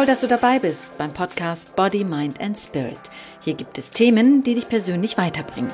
Toll, dass du dabei bist beim Podcast Body, Mind and Spirit. Hier gibt es Themen, die dich persönlich weiterbringen.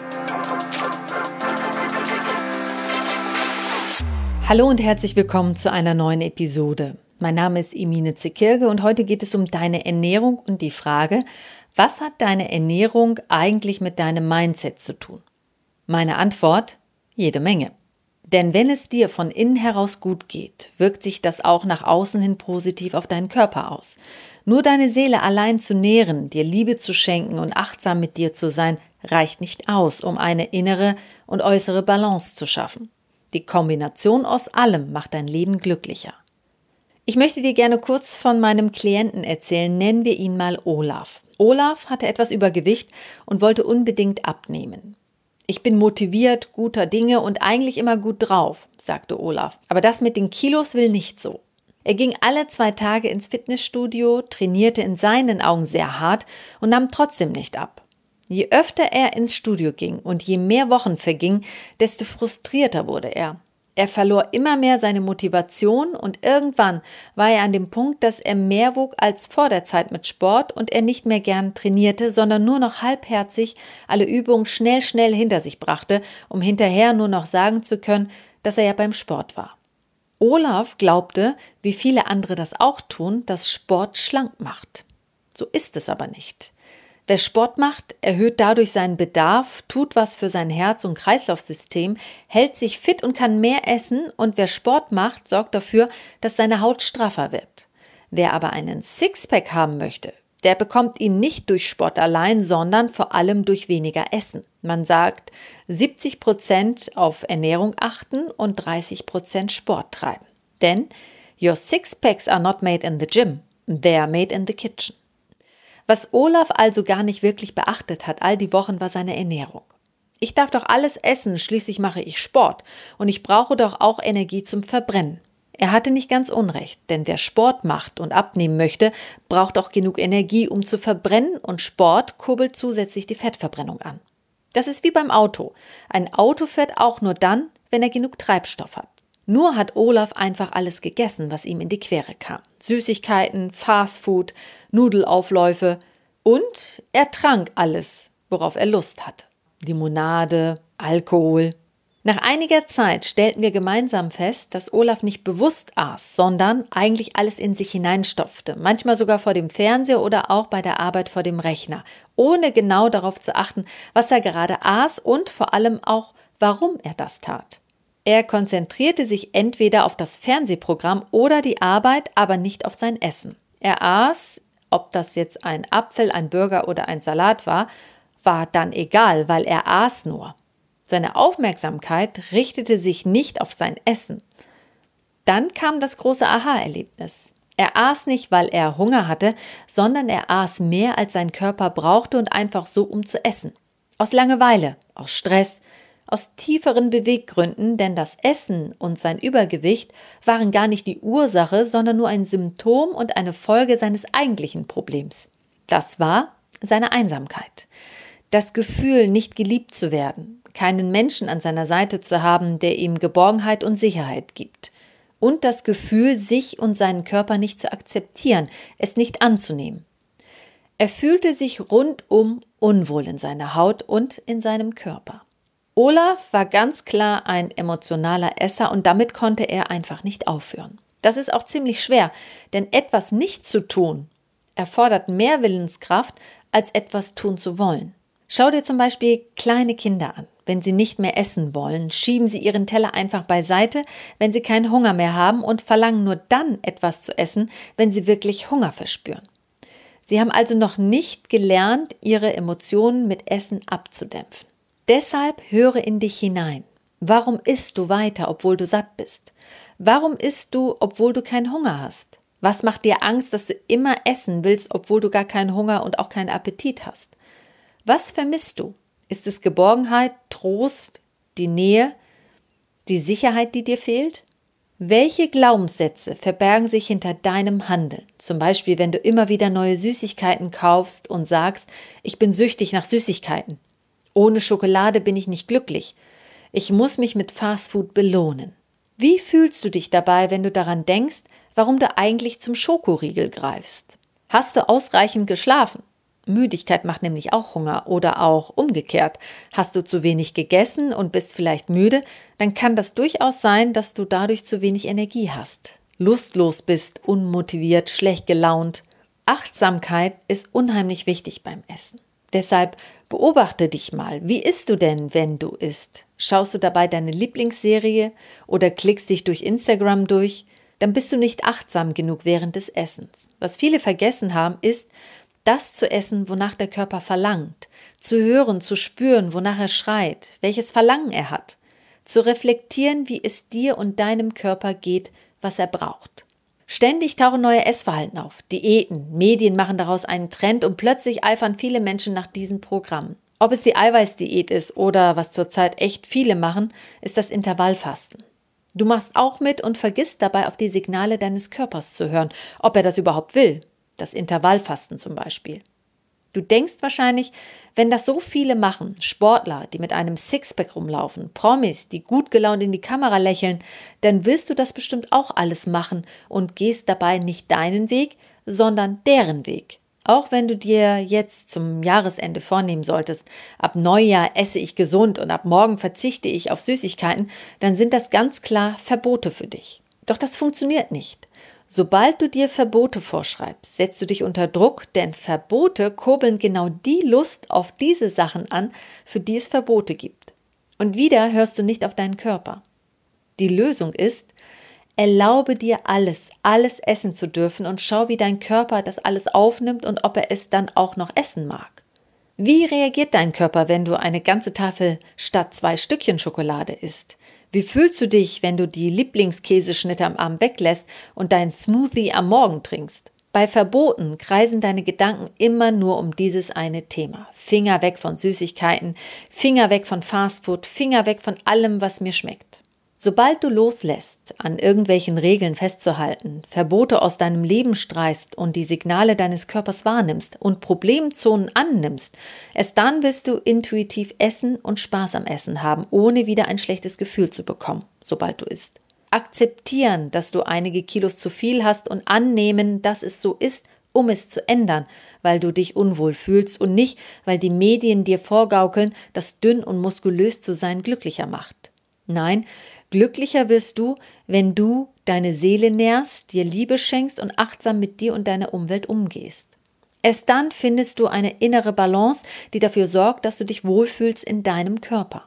Hallo und herzlich willkommen zu einer neuen Episode. Mein Name ist Emine Zekirge und heute geht es um deine Ernährung und die Frage, was hat deine Ernährung eigentlich mit deinem Mindset zu tun? Meine Antwort: jede Menge. Denn wenn es dir von innen heraus gut geht, wirkt sich das auch nach außen hin positiv auf deinen Körper aus. Nur deine Seele allein zu nähren, dir Liebe zu schenken und achtsam mit dir zu sein, reicht nicht aus, um eine innere und äußere Balance zu schaffen. Die Kombination aus allem macht dein Leben glücklicher. Ich möchte dir gerne kurz von meinem Klienten erzählen, nennen wir ihn mal Olaf. Olaf hatte etwas Übergewicht und wollte unbedingt abnehmen. Ich bin motiviert, guter Dinge und eigentlich immer gut drauf, sagte Olaf. Aber das mit den Kilos will nicht so. Er ging alle 2 Tage ins Fitnessstudio, trainierte in seinen Augen sehr hart und nahm trotzdem nicht ab. Je öfter er ins Studio ging und je mehr Wochen vergingen, desto frustrierter wurde er. Er verlor immer mehr seine Motivation und irgendwann war er an dem Punkt, dass er mehr wog als vor der Zeit mit Sport und er nicht mehr gern trainierte, sondern nur noch halbherzig alle Übungen schnell hinter sich brachte, um hinterher nur noch sagen zu können, dass er ja beim Sport war. Olaf glaubte, wie viele andere das auch tun, dass Sport schlank macht. So ist es aber nicht. Wer Sport macht, erhöht dadurch seinen Bedarf, tut was für sein Herz- und Kreislaufsystem, hält sich fit und kann mehr essen und wer Sport macht, sorgt dafür, dass seine Haut straffer wird. Wer aber einen Sixpack haben möchte, der bekommt ihn nicht durch Sport allein, sondern vor allem durch weniger Essen. Man sagt 70% auf Ernährung achten und 30% Sport treiben. Denn your Sixpacks are not made in the gym, they are made in the kitchen. Was Olaf also gar nicht wirklich beachtet hat all die Wochen, war seine Ernährung. Ich darf doch alles essen, schließlich mache ich Sport und ich brauche doch auch Energie zum Verbrennen. Er hatte nicht ganz unrecht, denn wer Sport macht und abnehmen möchte, braucht auch genug Energie, um zu verbrennen und Sport kurbelt zusätzlich die Fettverbrennung an. Das ist wie beim Auto. Ein Auto fährt auch nur dann, wenn er genug Treibstoff hat. Nur hat Olaf einfach alles gegessen, was ihm in die Quere kam. Süßigkeiten, Fastfood, Nudelaufläufe und er trank alles, worauf er Lust hatte. Limonade, Alkohol. Nach einiger Zeit stellten wir gemeinsam fest, dass Olaf nicht bewusst aß, sondern eigentlich alles in sich hineinstopfte, manchmal sogar vor dem Fernseher oder auch bei der Arbeit vor dem Rechner, ohne genau darauf zu achten, was er gerade aß und vor allem auch, warum er das tat. Er konzentrierte sich entweder auf das Fernsehprogramm oder die Arbeit, aber nicht auf sein Essen. Er aß, ob das jetzt ein Apfel, ein Burger oder ein Salat war dann egal, weil er aß nur. Seine Aufmerksamkeit richtete sich nicht auf sein Essen. Dann kam das große Aha-Erlebnis. Er aß nicht, weil er Hunger hatte, sondern er aß mehr, als sein Körper brauchte und einfach so, um zu essen. Aus Langeweile, aus Stress, aus tieferen Beweggründen, denn das Essen und sein Übergewicht waren gar nicht die Ursache, sondern nur ein Symptom und eine Folge seines eigentlichen Problems. Das war seine Einsamkeit. Das Gefühl, nicht geliebt zu werden, keinen Menschen an seiner Seite zu haben, der ihm Geborgenheit und Sicherheit gibt. Und das Gefühl, sich und seinen Körper nicht zu akzeptieren, es nicht anzunehmen. Er fühlte sich rundum unwohl in seiner Haut und in seinem Körper. Olaf war ganz klar ein emotionaler Esser und damit konnte er einfach nicht aufhören. Das ist auch ziemlich schwer, denn etwas nicht zu tun erfordert mehr Willenskraft, als etwas tun zu wollen. Schau dir zum Beispiel kleine Kinder an. Wenn sie nicht mehr essen wollen, schieben sie ihren Teller einfach beiseite, wenn sie keinen Hunger mehr haben und verlangen nur dann etwas zu essen, wenn sie wirklich Hunger verspüren. Sie haben also noch nicht gelernt, ihre Emotionen mit Essen abzudämpfen. Deshalb höre in dich hinein. Warum isst du weiter, obwohl du satt bist? Warum isst du, obwohl du keinen Hunger hast? Was macht dir Angst, dass du immer essen willst, obwohl du gar keinen Hunger und auch keinen Appetit hast? Was vermisst du? Ist es Geborgenheit, Trost, die Nähe, die Sicherheit, die dir fehlt? Welche Glaubenssätze verbergen sich hinter deinem Handeln? Zum Beispiel, wenn du immer wieder neue Süßigkeiten kaufst und sagst, ich bin süchtig nach Süßigkeiten. Ohne Schokolade bin ich nicht glücklich. Ich muss mich mit Fastfood belohnen. Wie fühlst du dich dabei, wenn du daran denkst, warum du eigentlich zum Schokoriegel greifst? Hast du ausreichend geschlafen? Müdigkeit macht nämlich auch Hunger oder auch umgekehrt. Hast du zu wenig gegessen und bist vielleicht müde, dann kann das durchaus sein, dass du dadurch zu wenig Energie hast, lustlos bist, unmotiviert, schlecht gelaunt. Achtsamkeit ist unheimlich wichtig beim Essen. Deshalb beobachte dich mal. Wie isst du denn, wenn du isst? Schaust du dabei deine Lieblingsserie oder klickst dich durch Instagram durch? Dann bist du nicht achtsam genug während des Essens. Was viele vergessen haben, ist, das zu essen, wonach der Körper verlangt, zu hören, zu spüren, wonach er schreit, welches Verlangen er hat, zu reflektieren, wie es dir und deinem Körper geht, was er braucht. Ständig tauchen neue Essverhalten auf, Diäten, Medien machen daraus einen Trend und plötzlich eifern viele Menschen nach diesen Programmen. Ob es die Eiweißdiät ist oder, was zurzeit echt viele machen, ist das Intervallfasten. Du machst auch mit und vergisst dabei auf die Signale deines Körpers zu hören, ob er das überhaupt will. Das Intervallfasten zum Beispiel. Du denkst wahrscheinlich, wenn das so viele machen, Sportler, die mit einem Sixpack rumlaufen, Promis, die gut gelaunt in die Kamera lächeln, dann willst du das bestimmt auch alles machen und gehst dabei nicht deinen Weg, sondern deren Weg. Auch wenn du dir jetzt zum Jahresende vornehmen solltest, ab Neujahr esse ich gesund und ab morgen verzichte ich auf Süßigkeiten, dann sind das ganz klar Verbote für dich. Doch das funktioniert nicht. Sobald du dir Verbote vorschreibst, setzt du dich unter Druck, denn Verbote kurbeln genau die Lust auf diese Sachen an, für die es Verbote gibt. Und wieder hörst du nicht auf deinen Körper. Die Lösung ist, erlaube dir alles essen zu dürfen und schau, wie dein Körper das alles aufnimmt und ob er es dann auch noch essen mag. Wie reagiert dein Körper, wenn du eine ganze Tafel statt 2 Stückchen Schokolade isst? Wie fühlst du dich, wenn du die Lieblingskäseschnitte am Abend weglässt und deinen Smoothie am Morgen trinkst? Bei Verboten kreisen deine Gedanken immer nur um dieses eine Thema. Finger weg von Süßigkeiten, Finger weg von Fastfood, Finger weg von allem, was mir schmeckt. Sobald du loslässt, an irgendwelchen Regeln festzuhalten, Verbote aus deinem Leben streichst und die Signale deines Körpers wahrnimmst und Problemzonen annimmst, erst dann wirst du intuitiv essen und Spaß am Essen haben, ohne wieder ein schlechtes Gefühl zu bekommen, sobald du isst. Akzeptieren, dass du einige Kilos zu viel hast und annehmen, dass es so ist, um es zu ändern, weil du dich unwohl fühlst und nicht, weil die Medien dir vorgaukeln, dass dünn und muskulös zu sein glücklicher macht. Nein, glücklicher wirst du, wenn du deine Seele nährst, dir Liebe schenkst und achtsam mit dir und deiner Umwelt umgehst. Erst dann findest du eine innere Balance, die dafür sorgt, dass du dich wohlfühlst in deinem Körper.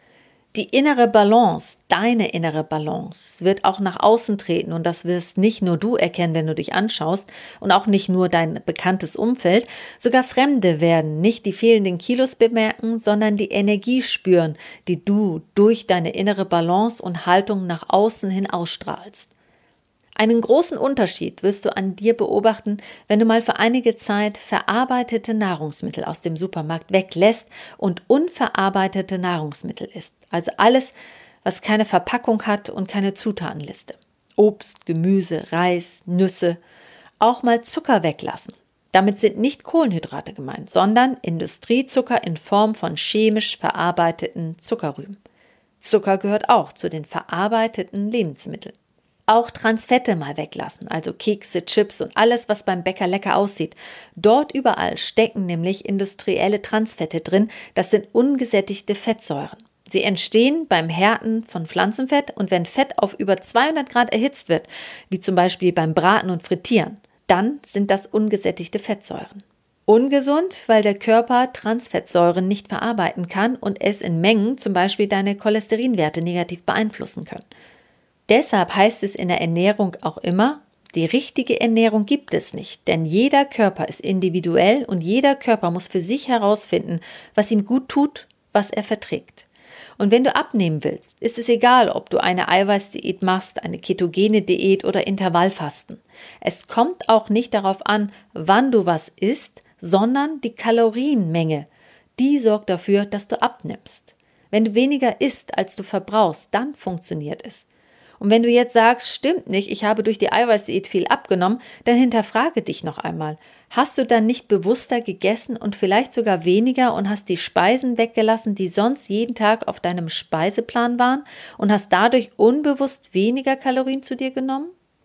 Die innere Balance, deine innere Balance, wird auch nach außen treten und das wirst nicht nur du erkennen, wenn du dich anschaust und auch nicht nur dein bekanntes Umfeld, sogar Fremde werden nicht die fehlenden Kilos bemerken, sondern die Energie spüren, die du durch deine innere Balance und Haltung nach außen hin ausstrahlst. Einen großen Unterschied wirst du an dir beobachten, wenn du mal für einige Zeit verarbeitete Nahrungsmittel aus dem Supermarkt weglässt und unverarbeitete Nahrungsmittel isst. Also alles, was keine Verpackung hat und keine Zutatenliste. Obst, Gemüse, Reis, Nüsse, auch mal Zucker weglassen. Damit sind nicht Kohlenhydrate gemeint, sondern Industriezucker in Form von chemisch verarbeiteten Zuckerrüben. Zucker gehört auch zu den verarbeiteten Lebensmitteln. Auch Transfette mal weglassen, also Kekse, Chips und alles, was beim Bäcker lecker aussieht. Dort überall stecken nämlich industrielle Transfette drin, das sind ungesättigte Fettsäuren. Sie entstehen beim Härten von Pflanzenfett und wenn Fett auf über 200 Grad erhitzt wird, wie zum Beispiel beim Braten und Frittieren, dann sind das ungesättigte Fettsäuren. Ungesund, weil der Körper Transfettsäuren nicht verarbeiten kann und es in Mengen zum Beispiel deine Cholesterinwerte negativ beeinflussen können. Deshalb heißt es in der Ernährung auch immer, die richtige Ernährung gibt es nicht, denn jeder Körper ist individuell und jeder Körper muss für sich herausfinden, was ihm gut tut, was er verträgt. Und wenn du abnehmen willst, ist es egal, ob du eine Eiweißdiät machst, eine ketogene Diät oder Intervallfasten. Es kommt auch nicht darauf an, wann du was isst, sondern die Kalorienmenge. Die sorgt dafür, dass du abnimmst. Wenn du weniger isst, als du verbrauchst, dann funktioniert es. Und wenn du jetzt sagst, stimmt nicht, ich habe durch die Eiweißdiät viel abgenommen, dann hinterfrage dich noch einmal. Hast du dann nicht bewusster gegessen und vielleicht sogar weniger und hast die Speisen weggelassen, die sonst jeden Tag auf deinem Speiseplan waren und hast dadurch unbewusst weniger Kalorien zu dir genommen?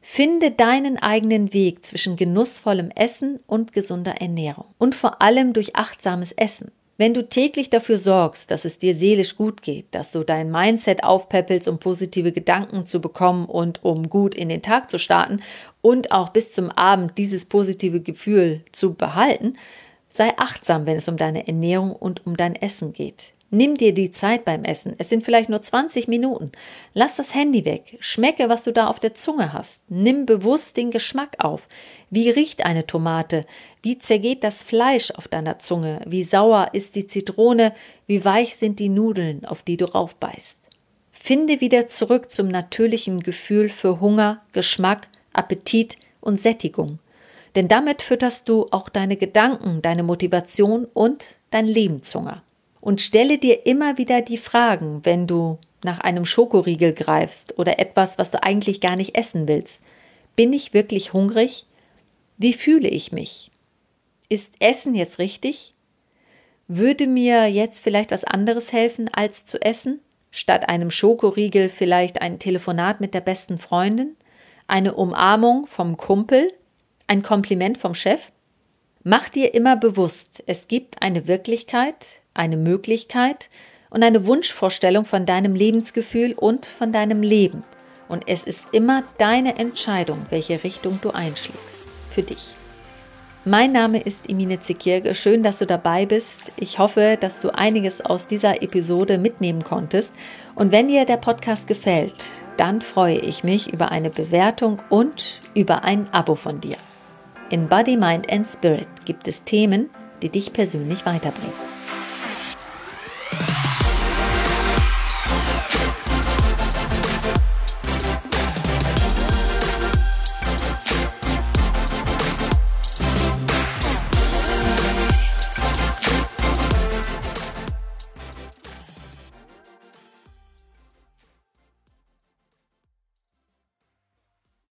Finde deinen eigenen Weg zwischen genussvollem Essen und gesunder Ernährung und vor allem durch achtsames Essen. Wenn du täglich dafür sorgst, dass es dir seelisch gut geht, dass du dein Mindset aufpäppelst, um positive Gedanken zu bekommen und um gut in den Tag zu starten und auch bis zum Abend dieses positive Gefühl zu behalten, sei achtsam, wenn es um deine Ernährung und um dein Essen geht. Nimm dir die Zeit beim Essen. Es sind vielleicht nur 20 Minuten. Lass das Handy weg. Schmecke, was du da auf der Zunge hast. Nimm bewusst den Geschmack auf. Wie riecht eine Tomate? Wie zergeht das Fleisch auf deiner Zunge? Wie sauer ist die Zitrone? Wie weich sind die Nudeln, auf die du raufbeißt? Finde wieder zurück zum natürlichen Gefühl für Hunger, Geschmack, Appetit und Sättigung. Denn damit fütterst du auch deine Gedanken, deine Motivation und dein Lebenshunger. Und stelle dir immer wieder die Fragen, wenn du nach einem Schokoriegel greifst oder etwas, was du eigentlich gar nicht essen willst. Bin ich wirklich hungrig? Wie fühle ich mich? Ist Essen jetzt richtig? Würde mir jetzt vielleicht was anderes helfen, als zu essen? Statt einem Schokoriegel vielleicht ein Telefonat mit der besten Freundin? Eine Umarmung vom Kumpel? Ein Kompliment vom Chef? Mach dir immer bewusst, es gibt eine Wirklichkeit, eine Möglichkeit und eine Wunschvorstellung von deinem Lebensgefühl und von deinem Leben. Und es ist immer deine Entscheidung, welche Richtung du einschlägst. Für dich. Mein Name ist Emine Zekirge. Schön, dass du dabei bist. Ich hoffe, dass du einiges aus dieser Episode mitnehmen konntest. Und wenn dir der Podcast gefällt, dann freue ich mich über eine Bewertung und über ein Abo von dir. In Body, Mind and Spirit gibt es Themen, die dich persönlich weiterbringen.